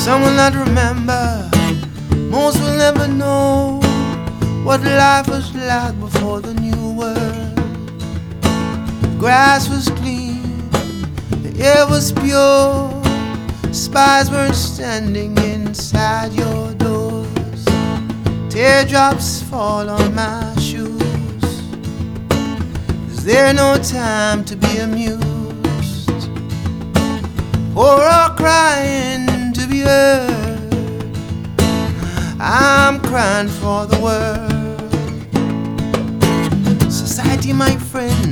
Some will not remember, most will never know what life was like before the new world. The grass was clean, the air was pure, spies weren't standing inside your doors. Teardrops fall on my shoes. Is there no time to be amused, or crying to be heard? I'm crying for the world. Society, my friend,